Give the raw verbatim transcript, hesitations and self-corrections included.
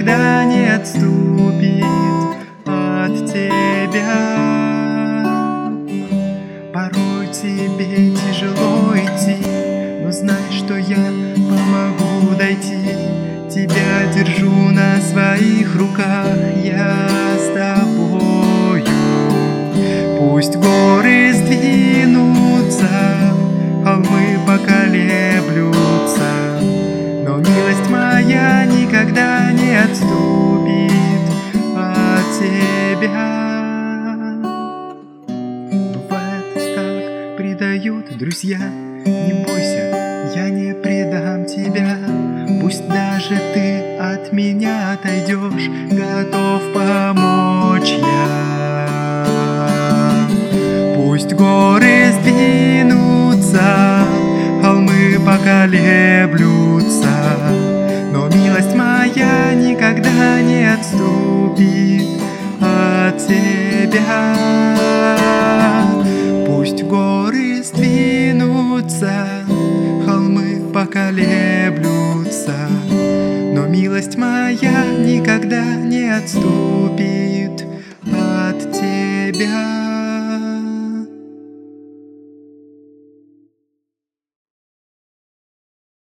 никогда не отступит от тебя. Порой тебе тяжело идти, но знай, что я помогу дойти. Тебя держу на своих руках, я с тобою. Пусть горы сдвинутся, холмы поколеблются, но милость моя никогда не отступит от тебя. Бывает так, предают друзья, не бойся, я не предам тебя. Пусть даже ты от меня отойдешь, готов помочь я. Пусть горы сдвинутся, холмы поколеблются, но милость моя никогда не отступит от тебя. Пусть горы сдвинутся, холмы поколеблются, но милость моя никогда не отступит от тебя.